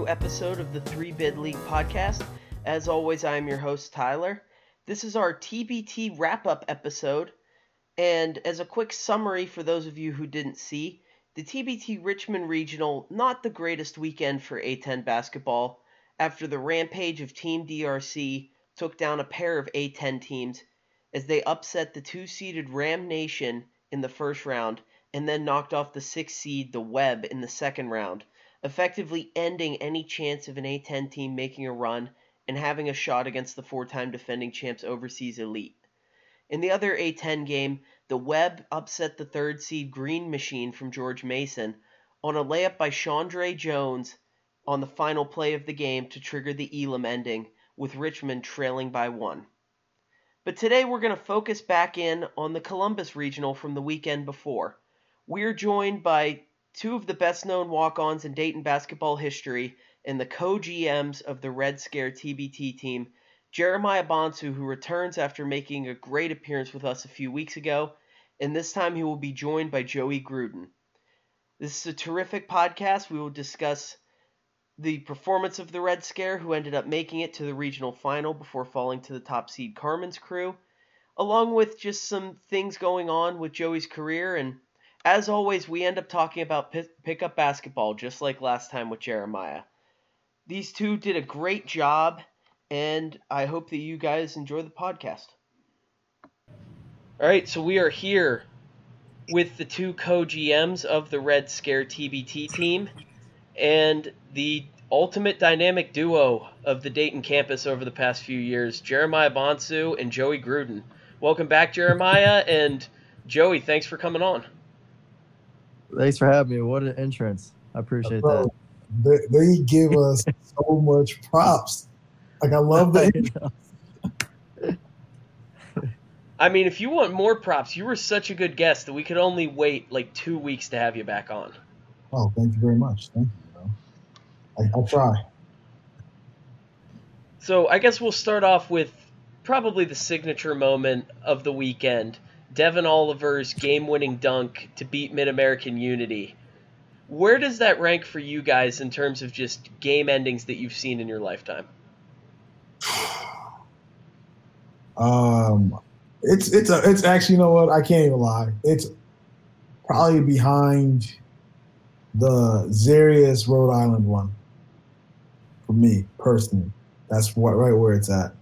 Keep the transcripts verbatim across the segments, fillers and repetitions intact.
episode of the Three Bid League podcast. As always, I am your host, Tyler. This is our T B T wrap-up episode, and as a quick summary for those of you who didn't see, the T B T Richmond Regional, not the greatest weekend for A ten basketball, after the rampage of Team D R C took down a pair of A ten teams as they upset the two-seeded Ram Nation in the first round and then knocked off the sixth seed, the Web, in the second round, effectively ending any chance of an A ten team making a run and having a shot against the four-time defending champs Overseas Elite. In the other A ten game, the Web upset the third seed Green Machine from George Mason on a layup by Chandre Jones on the final play of the game to trigger the Elam ending, with Richmond trailing by one. But today we're going to focus back in on the Columbus Regional from the weekend before. We're joined by two of the best-known walk-ons in Dayton basketball history and the co-G Ms of the Red Scare T B T team, Jeremiah Bonsu, who returns after making a great appearance with us a few weeks ago, and this time he will be joined by Joey Gruden. This is a terrific podcast. We will discuss the performance of the Red Scare, who ended up making it to the regional final before falling to the top seed Carmen's crew, along with just some things going on with Joey's career. And as always, we end up talking about p- pickup basketball, just like last time with Jeremiah. These two did a great job, and I hope that you guys enjoy the podcast. All right, so we are here with the two co-G Ms of the Red Scare T B T team and the ultimate dynamic duo of the Dayton campus over the past few years, Jeremiah Bonsu and Joey Gruden. Welcome back, Jeremiah, and Joey, thanks for coming on. Thanks for having me. What an entrance. I appreciate Bro, that. They, they give us so much props. Like, I love that. I mean, if you want more props, you were such a good guest that we could only wait like two weeks to have you back on. Oh, thank you very much. Thank you. Bro. I, I'll try. So I guess we'll start off with probably the signature moment of the weekend, Devin Oliver's game-winning dunk to beat Mid-American Unity. Where does that rank for you guys in terms of just game endings that you've seen in your lifetime? Um, it's it's a, it's actually, you know what? I can't even lie. It's probably behind the Zarius Rhode Island one for me personally. That's what right where it's at.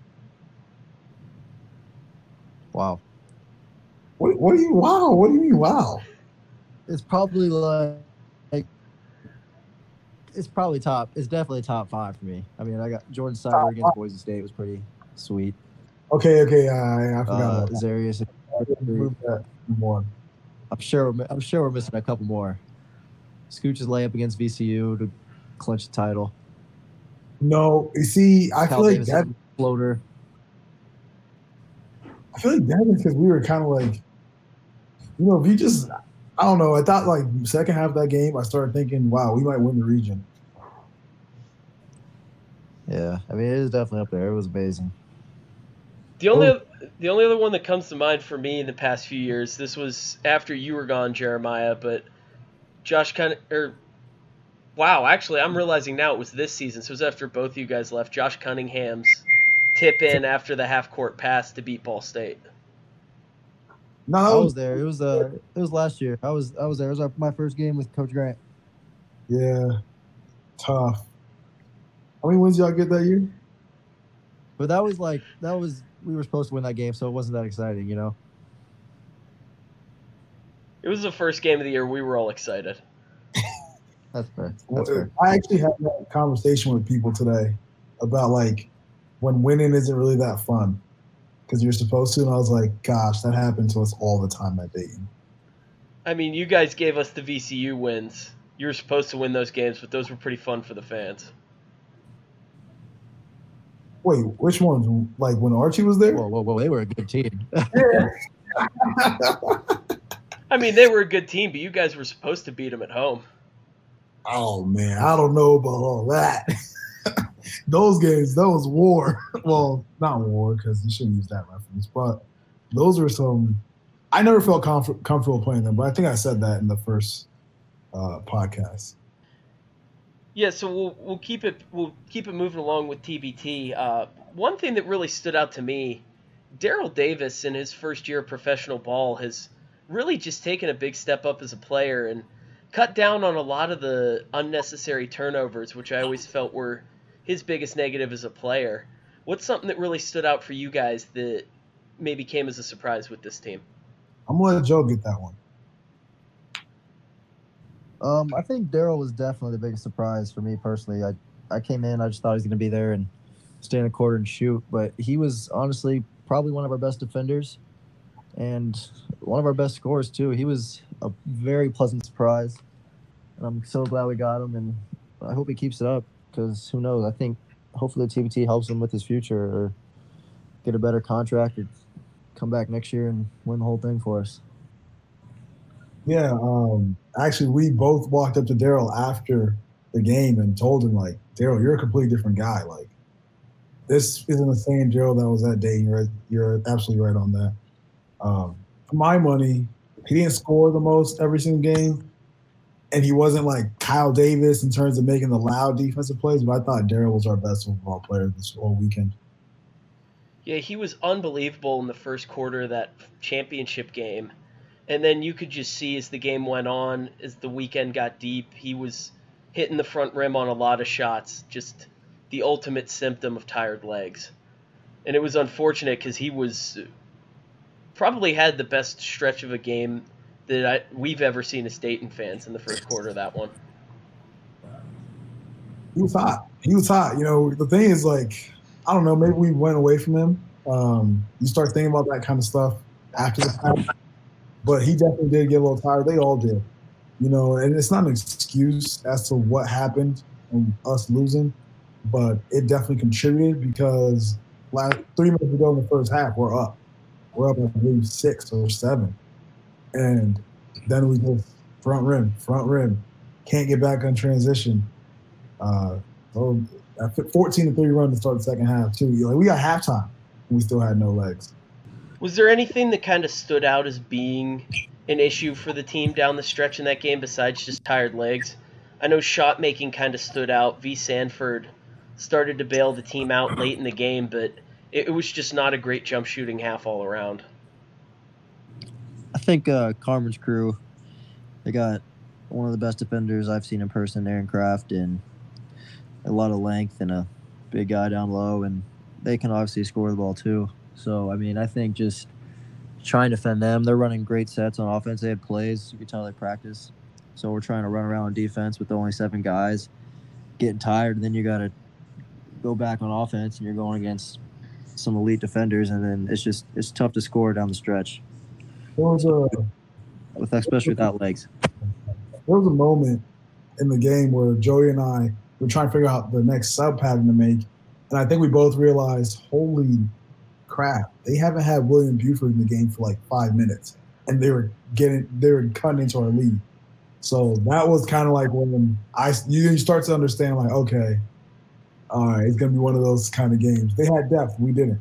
Wow. What what do you wow? What do you mean wow? It's probably like, like it's probably top. It's definitely top five for me. I mean, I got Jordan Sider against Boise State was pretty sweet. Okay, okay, I, I forgot Uh, about that. Zarius. Move that one. I'm sure. we're- I'm sure we're missing a couple more. Scooch's layup against V C U to clinch the title. No, you see, I Cal feel like Davis that. floater. I feel like that is because we were kind of like, you know, if you just, I don't know. I thought like second half of that game, I started thinking, wow, we might win the region. Yeah, I mean, it is definitely up there. It was amazing. The only the only other one that comes to mind for me in the past few years, this was after you were gone, Jeremiah, but Josh kind of, or wow, actually, I'm realizing now it was this season, so it was after both you guys left. Josh Cunningham's tip in after the half court pass to beat Ball State. No, I was there. It was uh, it was last year. I was I was there. It was our, my first game with Coach Grant. yeah, tough. How many wins y'all get that year? But that was like that was we were supposed to win that game, so it wasn't that exciting, you know. It was the first game of the year. We were all excited. That's fair. That's fair. I actually had that conversation with people today about like when winning isn't really that fun because you're supposed to, and I was like, gosh, that happened to us all the time at Dayton. I mean, you guys gave us the V C U wins. You were supposed to win those games, but those were pretty fun for the fans. Wait, which ones? Like when Archie was there? Whoa, whoa, whoa! They were a good team. I mean, they were a good team, but you guys were supposed to beat them at home. Oh man, I don't know about all that. Those games, that was war. Well, not war because you shouldn't use that reference, but those were some. I never felt comfort, comfortable playing them, but I think I said that in the first uh, podcast. Yeah, so we'll we'll keep it we'll keep it moving along with T B T. Uh, one thing that really stood out to me, Daryl Davis in his first year of professional ball has really just taken a big step up as a player and cut down on a lot of the unnecessary turnovers, which I always felt were his biggest negative as a player. What's something that really stood out for you guys that maybe came as a surprise with this team? I'm gonna let Joe get that one. Um, I think Daryl was definitely the biggest surprise for me personally. I, I came in, I just thought he was going to be there and stay in the quarter and shoot, but he was honestly probably one of our best defenders and one of our best scorers too. He was a very pleasant surprise, and I'm so glad we got him, and I hope he keeps it up because who knows? I think hopefully the T B T helps him with his future or get a better contract or come back next year and win the whole thing for us. Yeah, um, actually, we both walked up to Daryl after the game and told him, like, Daryl, you're a completely different guy. Like, this isn't the same Daryl that was that day. You're, you're absolutely right on that. Um, for my money, he didn't score the most every single game, and he wasn't like Kyle Davis in terms of making the loud defensive plays, but I thought Daryl was our best overall player this whole weekend. Yeah, he was unbelievable in the first quarter of that championship game. And then you could just see as the game went on, as the weekend got deep, he was hitting the front rim on a lot of shots, just the ultimate symptom of tired legs. And it was unfortunate because he was probably had the best stretch of a game that I, we've ever seen as Dayton fans in the first quarter of that one. He was hot. He was hot. You know, the thing is, like, I don't know, maybe we went away from him. Um, you start thinking about that kind of stuff after the fact. But he definitely did get a little tired. They all did. You know, and it's not an excuse as to what happened and us losing, but it definitely contributed because last three minutes ago in the first half, we're up. We're up, I believe, six or seven. And then we just front rim, front rim. Can't get back on transition. Uh, so a fourteen to three run to start the second half, too. Like, we got halftime, and we still had no legs. Was there anything that kind of stood out as being an issue for the team down the stretch in that game besides just tired legs? I know shot making kind of stood out. V. Sanford started to bail the team out late in the game, but it, it was just not a great jump shooting half all around. I think uh, Carmen's crew, they got one of the best defenders I've seen in person, Aaron Kraft, and a lot of length and a big guy down low, and they can obviously score the ball too. So, I mean, I think just trying to defend them. They're running great sets on offense. They had plays. You could tell they practice. So we're trying to run around on defense with only seven guys, getting tired, and then you got to go back on offense, and you're going against some elite defenders, and then it's just it's tough to score down the stretch. There was a, with especially without legs. There was a moment in the game where Joey and I were trying to figure out the next sub pattern to make, and I think we both realized, holy crap, they haven't had William Buford in the game for like five minutes, and they were getting they were cutting into our lead. So that was kind of like when I you start to understand, like, okay, all right, it's gonna be one of those kind of games. They had depth, we didn't.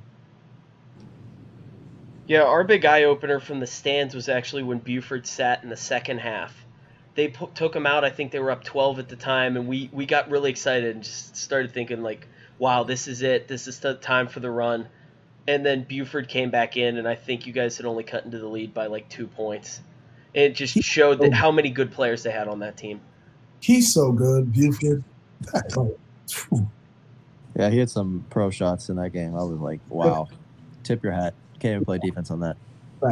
Yeah, our big eye opener from the stands was actually when Buford sat in the second half. They p- took him out. I think they were up twelve at the time, and we we got really excited and just started thinking, like, wow, this is it. This is the time for the run. And then Buford came back in, and I think you guys had only cut into the lead by like two points. It just showed that how many good players they had on that team. He's so good, Buford. Yeah, he had some pro shots in that game. I was like, wow, tip your hat. Can't even play defense on that.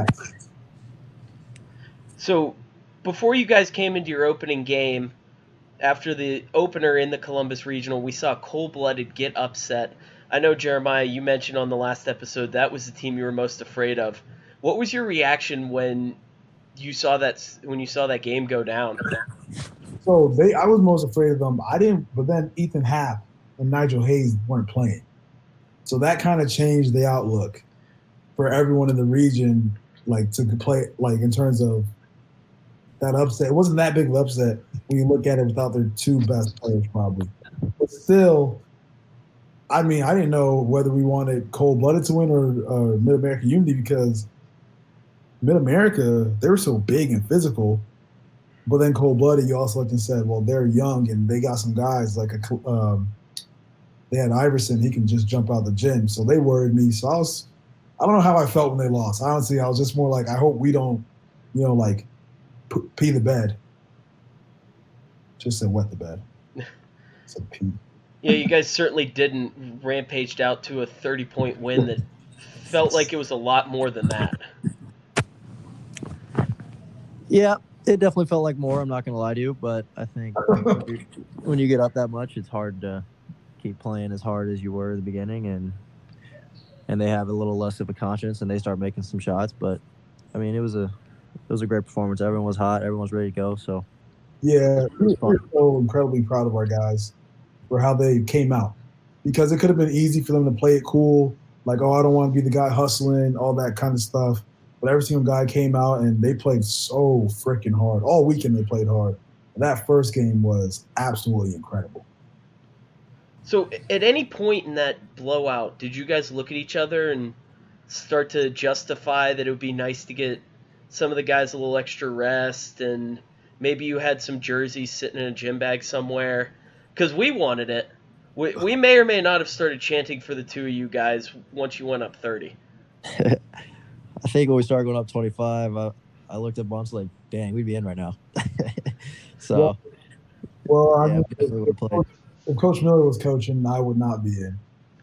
So before you guys came into your opening game, after the opener in the Columbus Regional, we saw Cold-Blooded get upset. I know, Jeremiah, you mentioned on the last episode that was the team you were most afraid of. What was your reaction when you saw that when you saw that game go down? So they, I was most afraid of them. I didn't, but then Ethan Happ and Nigel Hayes weren't playing, so that kind of changed the outlook for everyone in the region. Like to play, like in terms of that upset, it wasn't that big of an upset when you look at it without their two best players, probably. But still, I mean, I didn't know whether we wanted Cold-Blooded to win or, or Mid-America Unity because Mid-America, they were so big and physical. But then cold blooded, you also looked and said, well, they're young and they got some guys like a um, they had Iverson. He can just jump out the gym. So they worried me. So I was, I don't know how I felt when they lost. Honestly, I was just more like, I hope we don't, you know, like p- pee the bed. Just said wet the bed. Said pee. Yeah, you guys certainly didn't rampaged out to a thirty-point win that felt like it was a lot more than that. Yeah, it definitely felt like more. I'm not gonna lie to you, but I think when you, when you get up that much, it's hard to keep playing as hard as you were at the beginning, and and they have a little less of a conscience and they start making some shots. But I mean, it was a it was a great performance. Everyone was hot. Everyone was ready to go. So yeah, we're, we're so incredibly proud of our guys for how they came out, because it could have been easy for them to play it cool, like, oh, I don't want to be the guy hustling, all that kind of stuff. But every single guy came out and they played so freaking hard. All weekend they played hard. And that first game was absolutely incredible. So at any point in that blowout, did you guys look at each other and start to justify that it would be nice to get some of the guys a little extra rest, and maybe you had some jerseys sitting in a gym bag somewhere? Because we wanted it. We, we may or may not have started chanting for the two of you guys once you went up thirty. I think when we started going up twenty-five, I, I looked at Bunch like, dang, we'd be in right now. So, well, well yeah, I mean, we definitely would have played. If Coach Miller was coaching, I would not be in.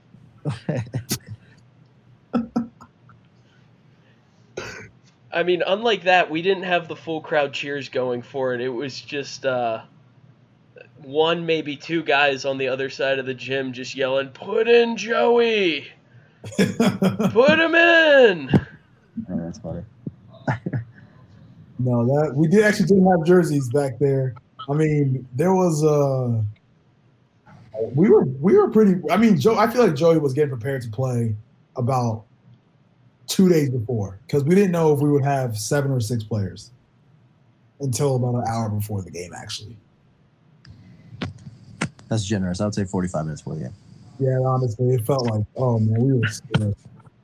I mean, unlike that, we didn't have the full crowd cheers going for it. It was just uh, one, maybe two guys on the other side of the gym just yelling, "Put in Joey! Put him in!" Yeah, that's funny. No, that we did actually didn't have jerseys back there. I mean, there was uh we were we were pretty. I mean, Joe. I feel like Joey was getting prepared to play about two days before, because we didn't know if we would have seven or six players until about an hour before the game. Actually, that's generous. I would say forty-five minutes before the game. Yeah, honestly, it felt like, oh man, we were scared.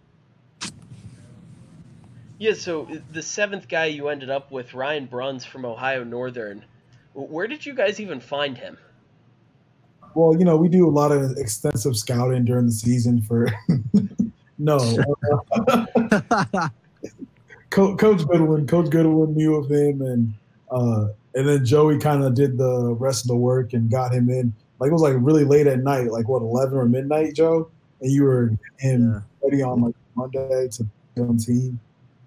Yeah, so the seventh guy you ended up with, Ryan Bruns from Ohio Northern, where did you guys even find him? Well, you know, we do a lot of extensive scouting during the season for no. Uh, Coach Goodwin, Coach Goodwin knew of him, and uh, and then Joey kind of did the rest of the work and got him in. Like, it was like really late at night, like what, eleven or midnight, Joe? And you were him yeah. ready on like Monday to be on team.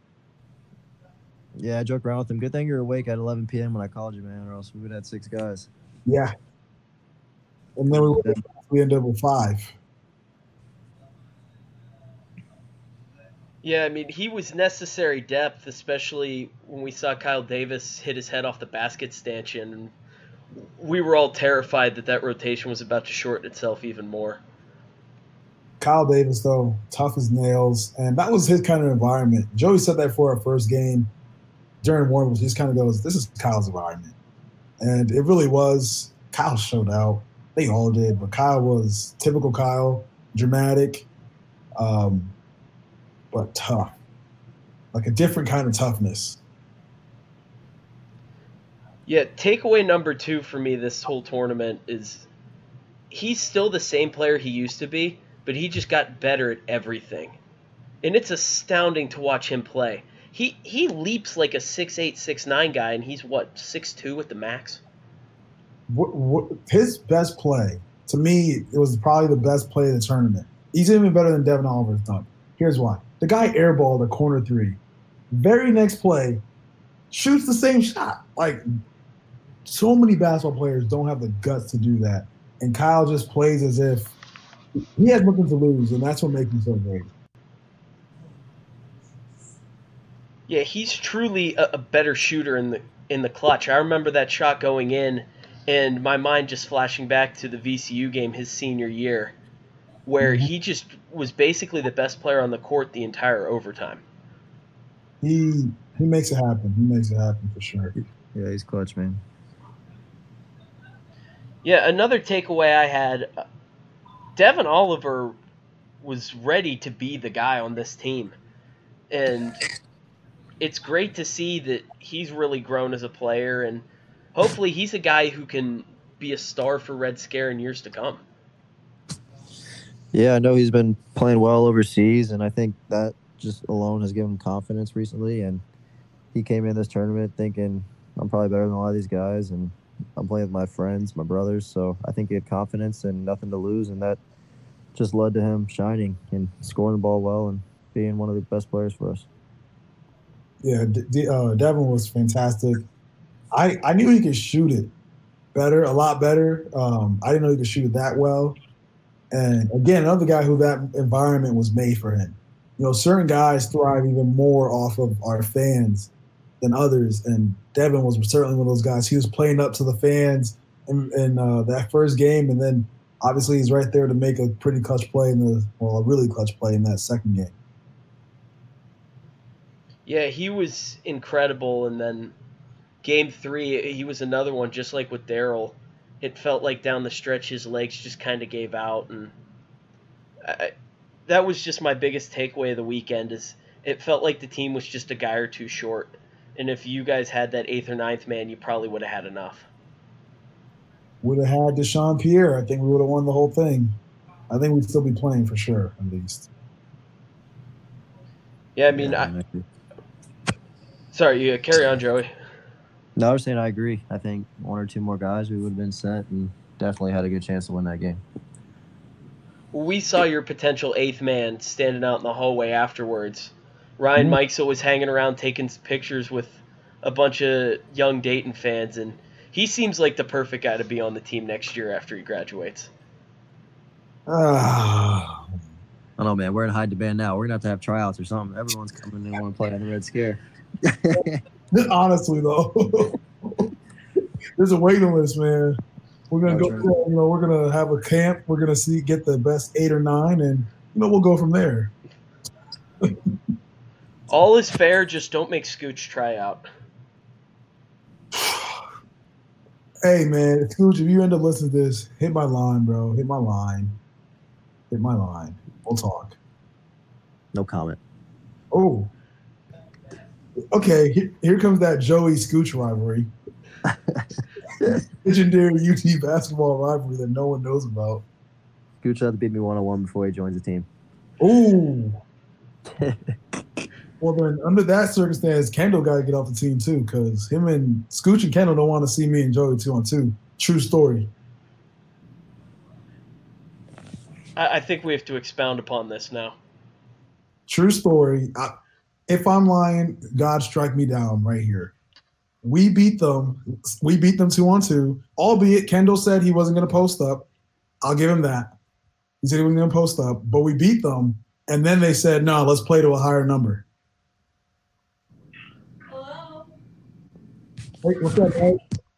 Yeah, I joked around with him. Good thing you're awake at eleven p.m. when I called you, man, or else we would have had six guys. Yeah. And then we, we ended up with five. Yeah, I mean, he was necessary depth, especially when we saw Kyle Davis hit his head off the basket stanchion. And we were all terrified that that rotation was about to shorten itself even more. Kyle Davis, though, tough as nails, and that was his kind of environment. Joey said that for our first game during warm-ups. He just kind of goes, this is Kyle's environment. And it really was. Kyle showed out. They all did, but Kyle was typical Kyle, dramatic, um, but tough. Like a different kind of toughness. Yeah, takeaway number two for me this whole tournament is he's still the same player he used to be, but he just got better at everything. And it's astounding to watch him play. He he leaps like a six eight, six nine guy, and he's, what, six two at the max? What, what, his best play, to me, it was probably the best play of the tournament. He's even better than Devin Oliver's done. Here's why. The guy airballed a corner three. Very next play, shoots the same shot. Like, so many basketball players don't have the guts to do that. And Kyle just plays as if he has nothing to lose, and that's what makes him so great. Yeah, he's truly a, a better shooter in the in the clutch. I remember that shot going in, and my mind just flashing back to the V C U game his senior year, where he just was basically the best player on the court the entire overtime. He he makes it happen. He makes it happen for sure. Yeah, he's clutch, man. Yeah, another takeaway I had, Devin Oliver was ready to be the guy on this team. And it's great to see that he's really grown as a player. And hopefully he's a guy who can be a star for Red Scare in years to come. Yeah, I know he's been playing well overseas, and I think that just alone has given him confidence recently. And he came in this tournament thinking, I'm probably better than a lot of these guys, and I'm playing with my friends, my brothers. So I think he had confidence and nothing to lose, and that just led to him shining and scoring the ball well and being one of the best players for us. Yeah, D- D- uh, Devin was fantastic. I, I knew he could shoot it better, a lot better. Um, I didn't know he could shoot it that well. And again, another guy who that environment was made for him. You know, certain guys thrive even more off of our fans than others, and Devin was certainly one of those guys. He was playing up to the fans in, in uh, that first game, and then obviously he's right there to make a pretty clutch play in the, well, a really clutch play in that second game. Yeah, he was incredible, and then game three, he was another one, just like with Daryl. It felt like down the stretch his legs just kind of gave out, and I, that was just my biggest takeaway of the weekend. Is it felt like the team was just a guy or two short, and if you guys had that eighth or ninth man, you probably would have had enough. Would have had Deshaun Pierre, I think we would have won the whole thing. I think we'd still be playing for sure, at least. Yeah, I mean, Yeah, I, sorry, yeah, carry on, Joey. No, I was saying I agree. I think one or two more guys, we would have been set and definitely had a good chance to win that game. We saw your potential eighth man standing out in the hallway afterwards. Ryan Mhm. Mikesell was hanging around taking pictures with a bunch of young Dayton fans, and he seems like the perfect guy to be on the team next year after he graduates. Ah, I don't know, man. We're in high demand now. We're going to have to have tryouts or something. Everyone's coming in and want to play on the Red Scare. honestly, though, there's a waiting list, man. We're gonna Oh, go. true. You know, we're gonna have a camp. We're gonna see get the best eight or nine, and you know we'll go from there. All is fair, just don't make Scooch try out. Hey, man, Scooch, if you end up listening to this, hit my line, bro. Hit my line. Hit my line. We'll talk. No comment. Oh, okay. Here, here comes that Joey Scooch rivalry. Legendary U T basketball rivalry that no one knows about. Scooch had to beat me one-on-one before he joins the team. Ooh. Well, then, under that circumstance, Kendall got to get off the team, too, because him and Scooch and Kendall don't want to see me and Joey two on two. True story. I, I think we have to expound upon this now. True story. I, if I'm lying, God strike me down right here. We beat them. We beat them two on two, albeit Kendall said he wasn't going to post up. I'll give him that. He said he wasn't going to post up, but we beat them, and then they said, no, let's play to a higher number. Hello? Hey, what's up, guys?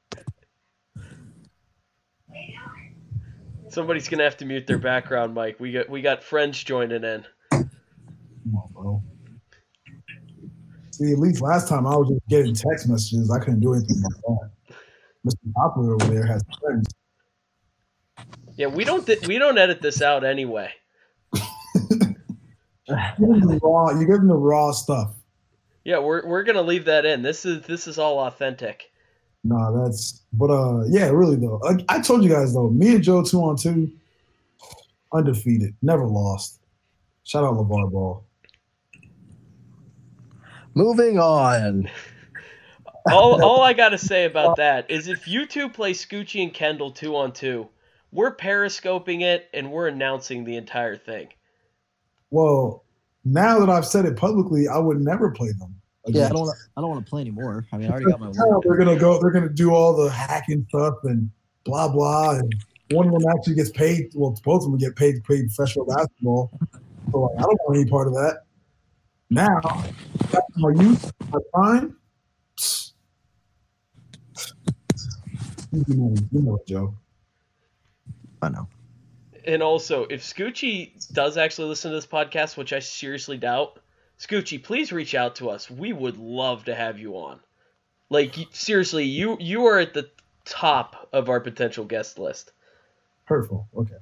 Somebody's gonna have to mute their background mic. We got we got friends joining in. Come on, bro. See, at least last time I was just getting text messages. I couldn't do anything about that. Mister Poplar over there has friends. Yeah, we don't th- we don't edit this out anyway. You give them the raw, you give them the raw stuff. Yeah, we're we're gonna leave that in. This is this is all authentic. No, that's but uh yeah, really though. I, I told you guys though, me and Joe two on two, undefeated, never lost. Shout out LeVar Ball. Moving on. All all I gotta say about that is if you two play Scoochie and Kendall two on two, we're periscoping it and we're announcing the entire thing. Well, now that I've said it publicly, I would never play them. Yeah, I again. don't wanna, I don't want to play anymore. I mean, I already got my Now one. they're gonna go. They're gonna do all the hacking stuff and blah blah. And one of them actually gets paid. Well, both of them get paid to play professional basketball. So like, I don't want any part of that. Now, back to my youth, my prime. You know, you know it, Joe. I know. And also, if Scoochie does actually listen to this podcast, which I seriously doubt, Scoochie, please reach out to us. We would love to have you on. Like, seriously, you you are at the top of our potential guest list. Hurtful. Okay.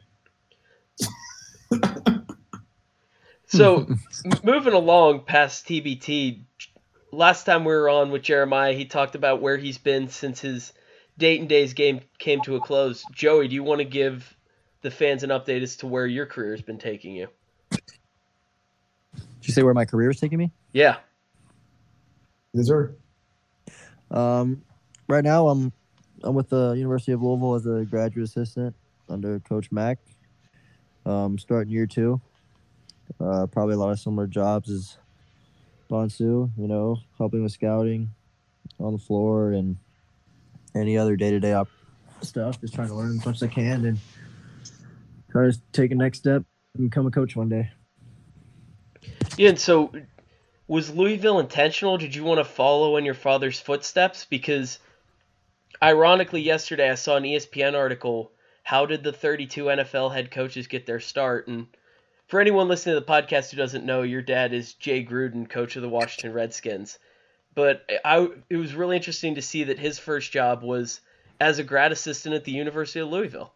So, m- moving along past T B T, last time we were on with Jeremiah, he talked about where he's been since his Dayton Days game came to a close. Joey, do you want to give the fans an update as to where your career has been taking you? Did you say where my career is taking me? Yeah. Yes, sir. Um, right now I'm I'm with the University of Louisville as a graduate assistant under Coach Mack. Um, starting year two. Uh, probably a lot of similar jobs as Bonsu, you know, helping with scouting on the floor and any other day-to-day op- stuff. Just trying to learn as much as I can and try to take a next step and become a coach one day. Yeah, and so was Louisville intentional? Did you want to follow in your father's footsteps? Because ironically, yesterday I saw an E S P N article, how did the thirty-two N F L head coaches get their start? And for anyone listening to the podcast who doesn't know, your dad is Jay Gruden, coach of the Washington Redskins. But I, it was really interesting to see that his first job was as a grad assistant at the University of Louisville.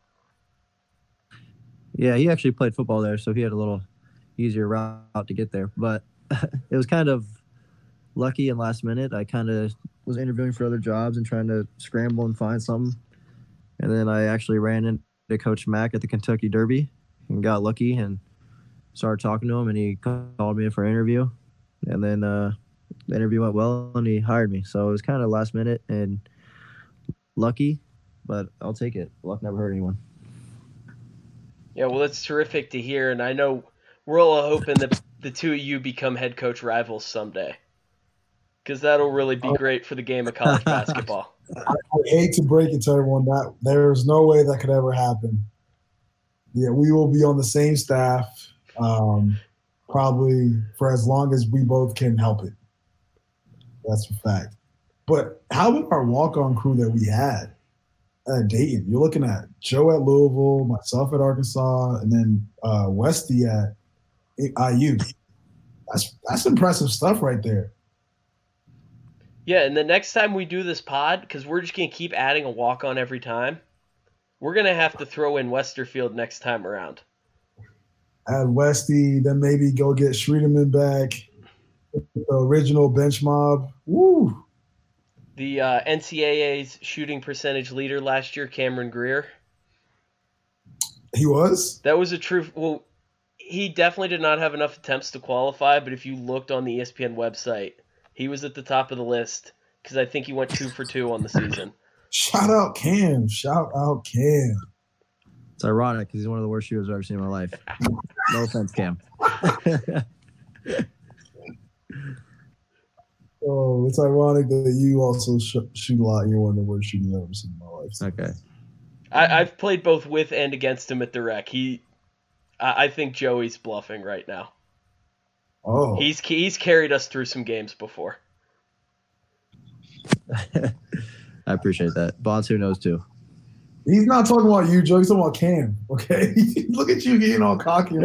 Yeah, he actually played football there, so he had a little easier route to get there. But it was kind of lucky and last minute. I kind of was interviewing for other jobs and trying to scramble and find something. And then I actually ran into Coach Mack at the Kentucky Derby and got lucky and started talking to him, and he called me in for an interview. And then uh, the interview went well, and he hired me. So it was kind of last minute and lucky, but I'll take it. Luck never hurt anyone. Yeah, well, that's terrific to hear, and I know we're all hoping that the two of you become head coach rivals someday, because that'll really be great for the game of college basketball. I, I hate to break it to everyone that there's no way that could ever happen. Yeah, we will be on the same staff, um, probably for as long as we both can help it. That's a fact. But how about our walk-on crew that we had at Dayton? You're looking at Joe at Louisville, myself at Arkansas, and then uh, Westy at I U. That's that's impressive stuff right there. Yeah, and the next time we do this pod, because we're just going to keep adding a walk-on every time, we're going to have to throw in Westerfield next time around. Add Westy, then maybe go get Schreederman back, the original bench mob. Woo! The uh, N C double A's shooting percentage leader last year, Cameron Greer. He was? That was a true... Well, he definitely did not have enough attempts to qualify, but if you looked on the E S P N website, he was at the top of the list because I think he went two for two on the season. Shout out Cam. Shout out Cam. It's ironic because he's one of the worst shooters I've ever seen in my life. No offense, Cam. Oh, it's ironic that you also sh- shoot a lot and you're one of the worst shooters I've ever seen in my life. So. Okay. I, I've played both with and against him at the rec. He, I, I think Joey's bluffing right now. Oh. He's he's carried us through some games before. I appreciate that. Bonsu knows too. He's not talking about you, Joe. He's talking about Cam. Okay, look at you getting all cocky.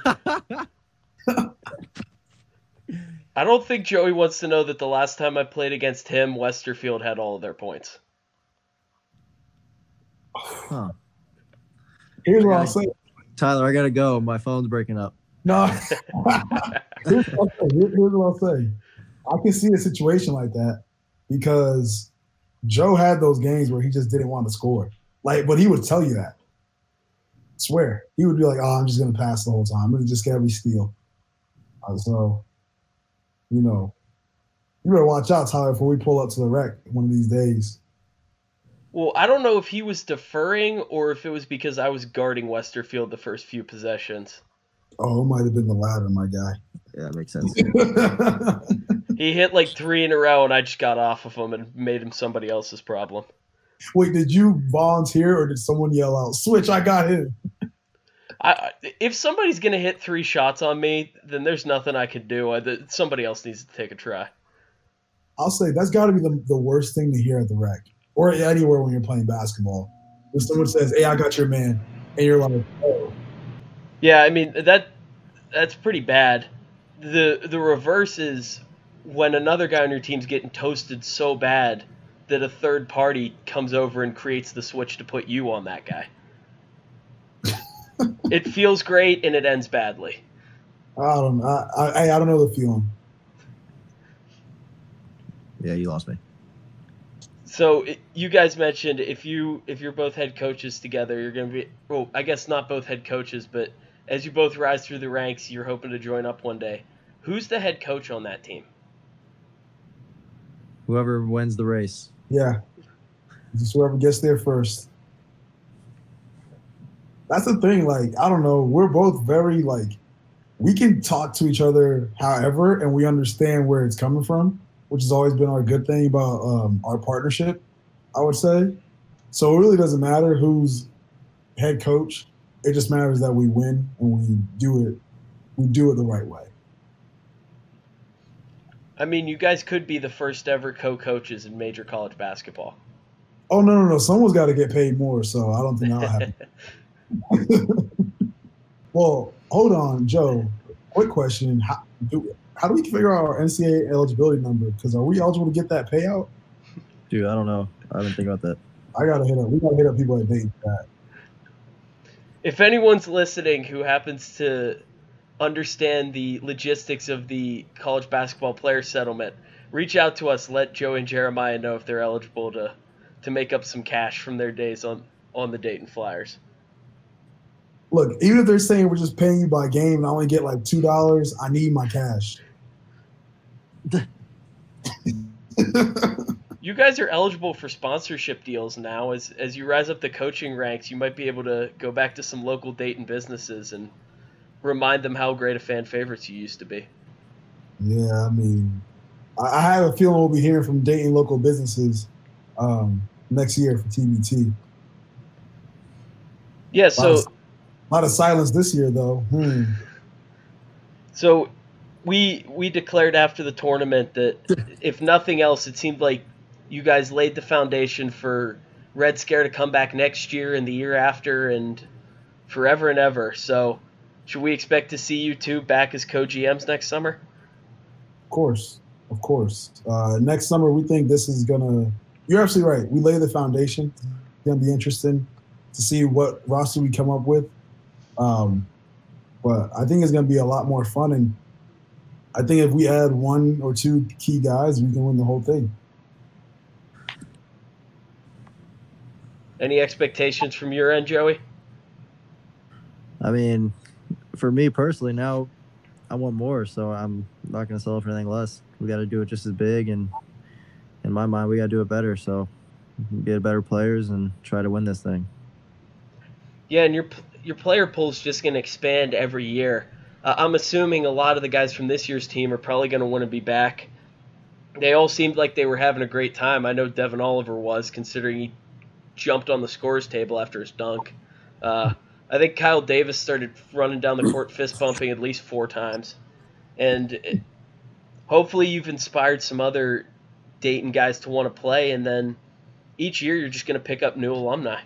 I don't think Joey wants to know that the last time I played against him, Westerfield had all of their points. Huh. Here's what I'll say. Tyler, I gotta go. My phone's breaking up. No. here's, what I'll say. Here's what I'll say. I can see a situation like that because Joe had those games where he just didn't want to score. Like, but he would tell you that. I swear. He would be like, oh, I'm just going to pass the whole time. I'm going to just get every steal. Uh, so, you know, you better watch out, Tyler, before we pull up to the rec one of these days. Well, I don't know if he was deferring or if it was because I was guarding Westerfield the first few possessions. Oh, it might have been the latter, my guy. Yeah, that makes sense. He hit like three in a row, and I just got off of him and made him somebody else's problem. Wait, did you volunteer or did someone yell out, switch, I got him? I, if somebody's going to hit three shots on me, then there's nothing I can do. I, somebody else needs to take a try. I'll say that's got to be the, the worst thing to hear at the rec or anywhere when you're playing basketball. When someone says, hey, I got your man, and you're like, oh. Yeah, I mean, that that's pretty bad. The, the reverse is when another guy on your team's getting toasted so bad that a third party comes over and creates the switch to put you on that guy. It feels great and it ends badly. I don't know. I, I, I don't know the feeling. Yeah, you lost me. So it, you guys mentioned if you if you're both head coaches together, you're going to be well. I guess not both head coaches, but as you both rise through the ranks, you're hoping to join up one day. Who's the head coach on that team? Whoever wins the race. Yeah, just whoever gets there first. That's the thing. Like, I don't know. We're both very like we can talk to each other, however, and we understand where it's coming from, which has always been our good thing about um, our partnership, I would say. So it really doesn't matter who's head coach. It just matters that we win and we do it. We do it the right way. I mean, you guys could be the first ever co-coaches in major college basketball. Oh no, no, no! Someone's got to get paid more, so I don't think that'll happen. Well, hold on, Joe. Quick question: How do how do we figure out our N C double A eligibility number? Because are we eligible to get that payout? Dude, I don't know. I didn't think about that. I gotta hit up. We gotta hit up people at Dayton for that. If anyone's listening who happens to understand the logistics of the college basketball player settlement, reach out to us. Let Joe and Jeremiah know if they're eligible to to make up some cash from their days on, on the Dayton Flyers. Look, even if they're saying we're just paying you by game and I only get like two dollars, I need my cash. You guys are eligible for sponsorship deals now. As as you rise up the coaching ranks, you might be able to go back to some local Dayton businesses and remind them how great a fan favorites you used to be. Yeah, I mean, I, I have a feeling we'll be hearing from Dayton local businesses um, next year for T B T. Yeah, so... A lot, of, a lot of silence this year, though. Hmm. So we we declared after the tournament that, if nothing else, it seemed like you guys laid the foundation for Red Scare to come back next year and the year after and forever and ever. So should we expect to see you two back as co-G Ms next summer? Of course. Of course. Uh, next summer, we think this is going to – you're absolutely right. We lay the foundation. It's going to be interesting to see what roster we come up with. Um, but I think it's going to be a lot more fun. And I think if we add one or two key guys, we can win the whole thing. Any expectations from your end, Joey? I mean, for me personally, now I want more, so I'm not going to settle for anything less. We got to do it just as big, and in my mind, we got to do it better. So get better players and try to win this thing. Yeah, and your your player pool is just going to expand every year. Uh, I'm assuming a lot of the guys from this year's team are probably going to want to be back. They all seemed like they were having a great time. I know Devin Oliver was, considering he jumped on the scores table after his dunk. Uh, I think Kyle Davis started running down the court fist bumping at least four times. And it, hopefully you've inspired some other Dayton guys to want to play, and then each year you're just going to pick up new alumni.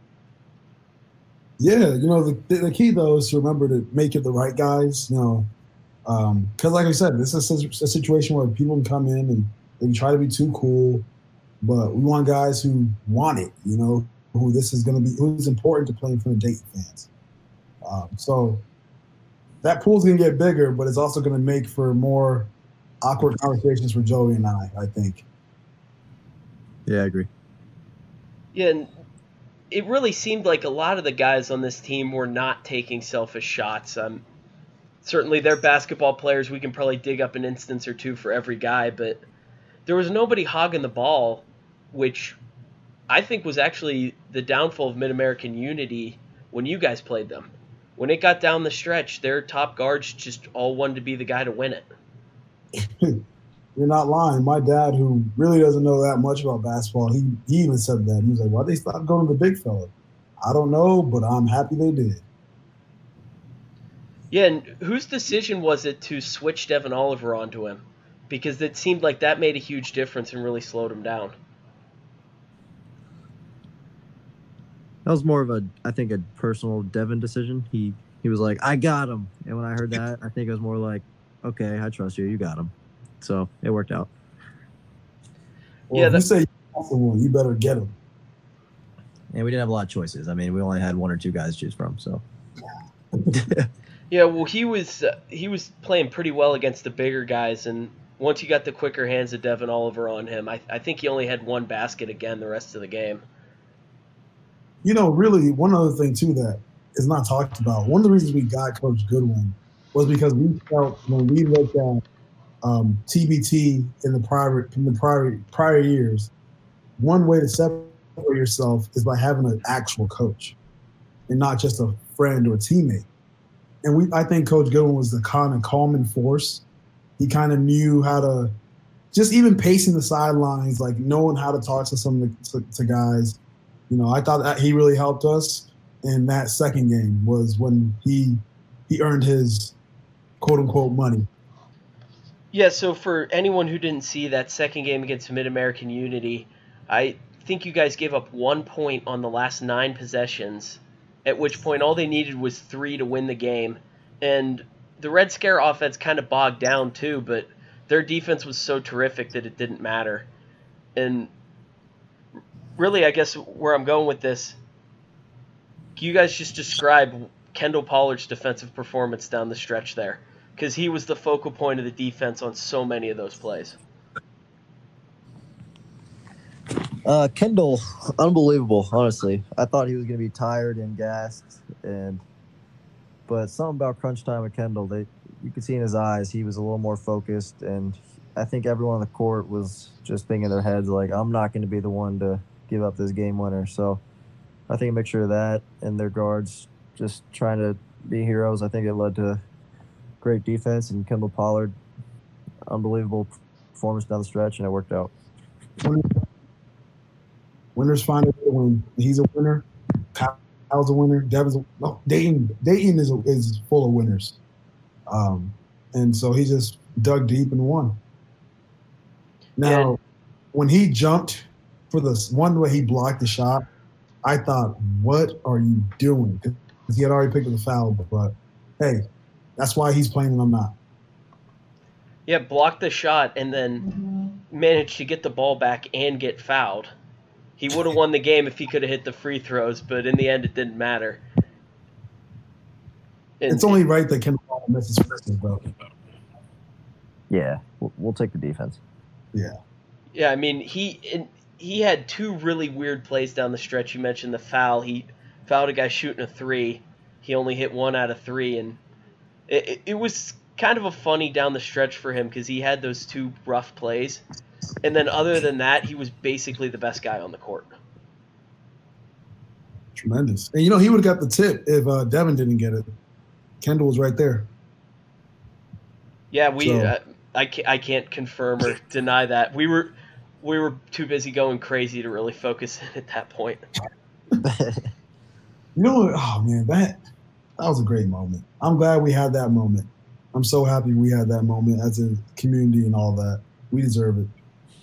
Yeah, you know, the, the key, though, is to remember to make it the right guys, you know, because um, like I said, this is a, a situation where people can come in and they can try to be too cool, but we want guys who want it, you know, who this is going to be, who's important to play in front of Dayton fans. Um, so that pool's going to get bigger, but it's also going to make for more awkward conversations for Joey and I, I think. Yeah, I agree. Yeah, and it really seemed like a lot of the guys on this team were not taking selfish shots. Um, certainly they're basketball players. We can probably dig up an instance or two for every guy, but there was nobody hogging the ball, which I think was actually the downfall of Mid-American Unity when you guys played them. When it got down the stretch, their top guards just all wanted to be the guy to win it. You're not lying. My dad, who really doesn't know that much about basketball, he, he even said that. He was like, why'd they stop going to the big fella? I don't know, but I'm happy they did. Yeah, and whose decision was it to switch Devin Oliver onto him? Because it seemed like that made a huge difference and really slowed him down. That was more of a, I think, a personal Devin decision. He he was like, I got him. And when I heard that, I think it was more like, okay, I trust you. You got him. So it worked out. Well, yeah, if you say you want someone, you better get him. And we didn't have a lot of choices. I mean, we only had one or two guys to choose from. So. Yeah, well, he was uh, he was playing pretty well against the bigger guys, and once you got the quicker hands of Devin Oliver on him, I, I think he only had one basket again the rest of the game. You know, really, one other thing, too, that is not talked about, one of the reasons we got Coach Goodwin was because we felt when we looked at um, T B T in the prior, in the prior, prior years, one way to separate yourself is by having an actual coach and not just a friend or a teammate. And we, I think Coach Goodwin was the kind of calming force. He kind of knew how to, just even pacing the sidelines, like knowing how to talk to some of the, to, to guys. You know, I thought that he really helped us in that second game was when he he earned his quote unquote money. Yeah, so for anyone who didn't see that second game against Mid-American Unity, I think you guys gave up one point on the last nine possessions, at which point all they needed was three to win the game. And the Red Scare offense kind of bogged down too, but their defense was so terrific that it didn't matter. And really, I guess where I'm going with this, you guys just describe Kendall Pollard's defensive performance down the stretch there, because he was the focal point of the defense on so many of those plays. Uh, Kendall, unbelievable, honestly. I thought he was going to be tired and gassed, and but something about crunch time with Kendall, they you could see in his eyes he was a little more focused, and I think everyone on the court was just thinking in their heads, like, I'm not going to be the one to give up this game winner. So I think a mixture of that and their guards just trying to be heroes, I think it led to great defense, and Kendall Pollard, unbelievable performance down the stretch, and it worked out. Winners find a way to win. He's a winner. Kyle's a winner. Devin's a, no, Dayton. Dayton is a, is full of winners, um, and so he just dug deep and won. Now, yeah. When he jumped for the one way he blocked the shot, I thought, "What are you doing?" Because he had already picked up the foul. But hey, that's why he's playing and I'm not. Yeah, blocked the shot and then mm-hmm. managed to get the ball back and get fouled. He would have won the game if he could have hit the free throws, but in the end, it didn't matter. And it's only right that Kendall Pollard misses free throws, though. Yeah, we'll, we'll take the defense. Yeah. Yeah, I mean, he in, he had two really weird plays down the stretch. You mentioned the foul. He fouled a guy shooting a three. He only hit one out of three, and it, it, it was kind of a funny down the stretch for him because he had those two rough plays. And then other than that, he was basically the best guy on the court. Tremendous. And, you know, he would have got the tip if uh, Devin didn't get it. Kendall was right there. Yeah, we. So. Uh, I, can't, I can't confirm or deny that. We were we were too busy going crazy to really focus in at that point. You know what? Oh, man, that, that was a great moment. I'm glad we had that moment. I'm so happy we had that moment as a community and all that. We deserve it.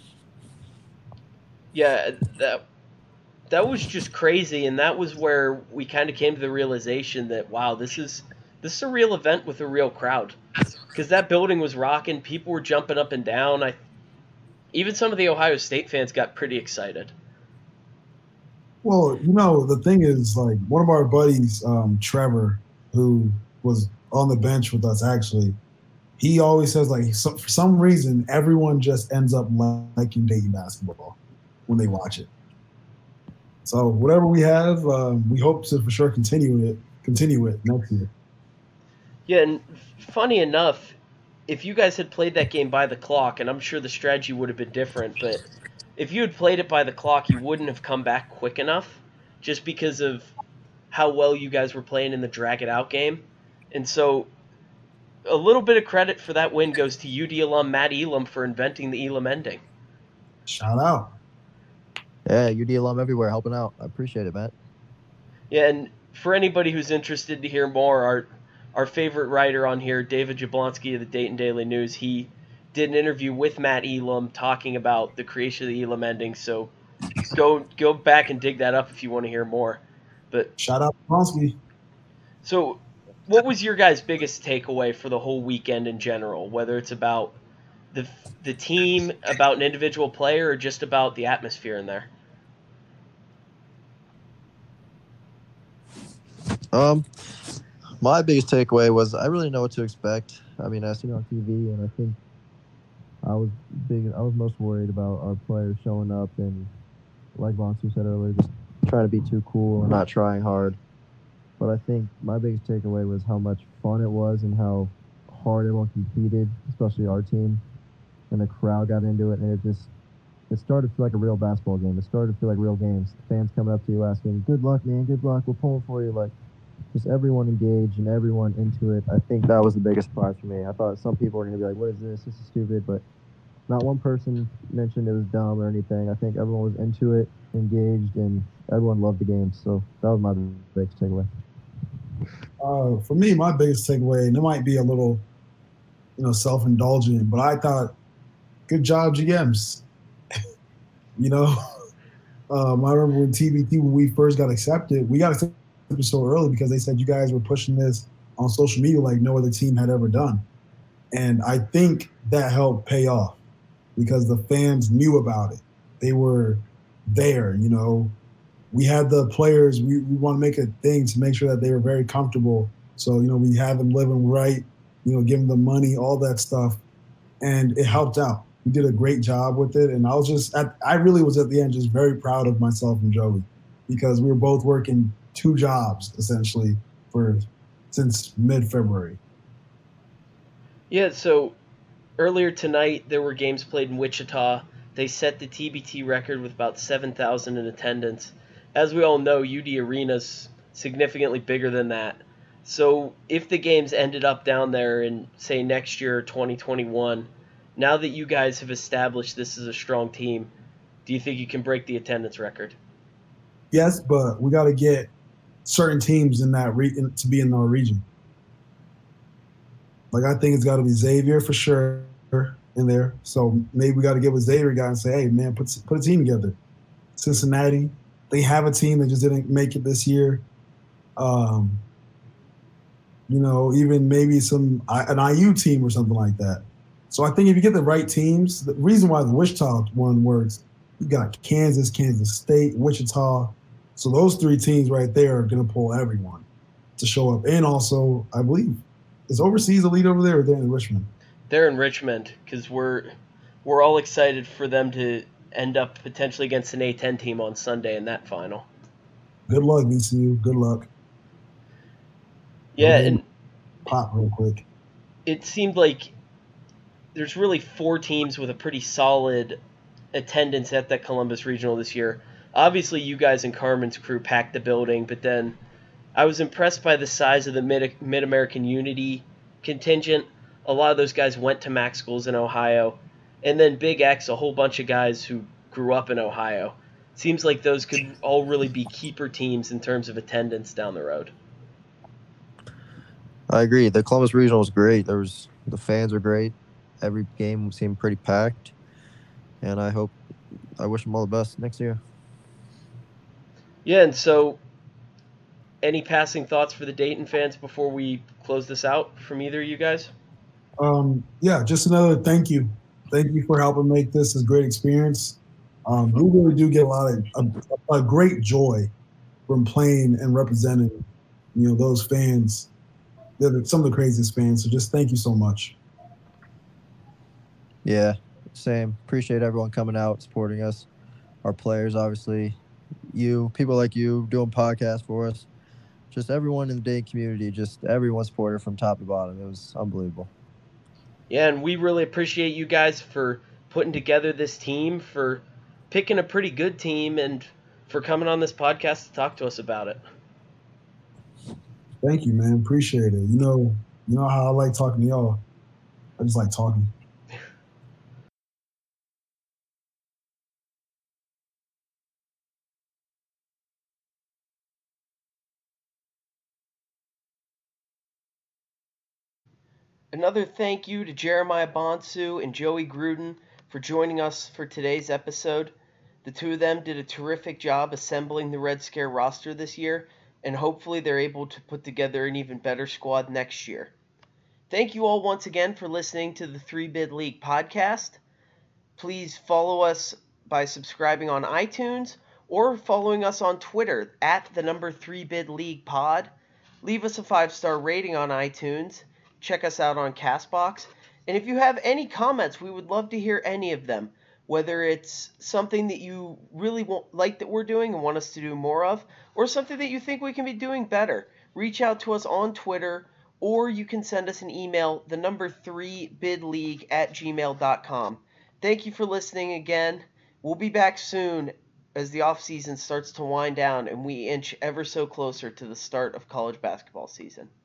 Yeah, that that was just crazy, and that was where we kind of came to the realization that, wow, this is this is a real event with a real crowd. Because that building was rocking, people were jumping up and down. I, even some of the Ohio State fans got pretty excited. Well, you know, the thing is, like, one of our buddies, um, Trevor, who was on the bench with us, actually, he always says, like, so, for some reason, everyone just ends up liking Dayton basketball when they watch it. So whatever we have, uh, we hope to for sure continue it, continue it next year. Yeah, and funny enough, if you guys had played that game by the clock, and I'm sure the strategy would have been different, but if you had played it by the clock, you wouldn't have come back quick enough just because of how well you guys were playing in the drag-it-out game. And so a little bit of credit for that win goes to U D alum Matt Elam for inventing the Elam ending. Shout out. Yeah, U D alum everywhere helping out. I appreciate it, Matt. Yeah, and for anybody who's interested to hear more, our our favorite writer on here, David Jablonski of the Dayton Daily News, he did an interview with Matt Elam talking about the creation of the Elam ending. So go go back and dig that up if you want to hear more. But shout out Jablonski. So what was your guys' biggest takeaway for the whole weekend in general, whether it's about the the team, about an individual player, or just about the atmosphere in there? Um, my biggest takeaway was I really didn't know what to expect. I mean, I seen it on T V, and I think I was big. I was most worried about our players showing up and, like Vonsu said earlier, just trying to be too cool and not trying hard. But I think my biggest takeaway was how much fun it was and how hard everyone competed, especially our team. And the crowd got into it, and it just it started to feel like a real basketball game. It started to feel like real games. Fans coming up to you asking, "Good luck, man. Good luck. We're pulling for you." Like, just everyone engaged and everyone into it. I think that was the biggest surprise for me. I thought some people were going to be like, "What is this? This is stupid." But not one person mentioned it was dumb or anything. I think everyone was into it, engaged, and everyone loved the game. So that was my biggest takeaway. Uh, for me, my biggest takeaway, and it might be a little, you know, self-indulgent, but I thought, good job, G Ms. you know, um, I remember when T B T, when we first got accepted, we got accepted so early because they said you guys were pushing this on social media like no other team had ever done. And I think that helped pay off because the fans knew about it. They were there, you know. We had the players, we, we want to make a thing to make sure that they were very comfortable. So, you know, we had them living right, you know, giving them money, all that stuff. And it helped out. We did a great job with it. And I was just, at, I really was at the end just very proud of myself and Joey because we were both working two jobs essentially for since mid-February. Yeah, so earlier tonight there were games played in Wichita. They set the T B T record with about seven thousand in attendance. As we all know, U D Arena's significantly bigger than that. So if the games ended up down there in, say, next year, twenty twenty-one, now that you guys have established this is a strong team, do you think you can break the attendance record? Yes, but we got to get certain teams in that re- in, to be in our region. Like, I think it's got to be Xavier for sure in there. So maybe we got to get with Xavier guy and say, hey, man, put, put a team together. Cincinnati, they have a team that just didn't make it this year. Um, you know, even maybe some an I U team or something like that. So I think if you get the right teams, the reason why the Wichita one works, you got Kansas, Kansas State, Wichita. So those three teams right there are going to pull everyone to show up. And also, I believe, is Overseas Elite over there or they're in Richmond? They're in Richmond because we're we're all excited for them to end up potentially against an A ten team on Sunday in that final. Good luck, V C U. Good luck. Yeah, and pop real quick. It seemed like there's really four teams with a pretty solid attendance at that Columbus Regional this year. Obviously, you guys and Carmen's crew packed the building, but then I was impressed by the size of the Mid- Mid-American Unity contingent. A lot of those guys went to MAC schools in Ohio. And then Big X, a whole bunch of guys who grew up in Ohio. Seems like those could all really be keeper teams in terms of attendance down the road. I agree. The Columbus Regional was great. There was the fans were great. Every game seemed pretty packed. And I hope, I wish them all the best next year. Yeah, and so any passing thoughts for the Dayton fans before we close this out from either of you guys? Um, yeah, just another thank you. Thank you for helping make this a great experience. Um, we really do get a lot of a, a great joy from playing and representing, you know, those fans. They're some of the craziest fans. So just thank you so much. Yeah, same. Appreciate everyone coming out, supporting us. Our players, obviously, you, people like you doing podcasts for us. Just everyone in the Dayton community, just everyone supported from top to bottom. It was unbelievable. Yeah, and we really appreciate you guys for putting together this team, for picking a pretty good team, and for coming on this podcast to talk to us about it. Thank you, man. Appreciate it. You know, you know how I like talking to y'all. I just like talking. Another thank you to Jeremiah Bonsu and Joey Gruden for joining us for today's episode. The two of them did a terrific job assembling the Red Scare roster this year, and hopefully they're able to put together an even better squad next year. Thank you all once again for listening to the three bid League podcast. Please follow us by subscribing on iTunes or following us on Twitter at the number three bid League pod. Leave us a five-star rating on iTunes. Check us out on CastBox. And if you have any comments, we would love to hear any of them, whether it's something that you really want, like that we're doing and want us to do more of, or something that you think we can be doing better. Reach out to us on Twitter, or you can send us an email, the number three bidleague at gmail dot com. Thank you for listening again. We'll be back soon as the off season starts to wind down and we inch ever so closer to the start of college basketball season.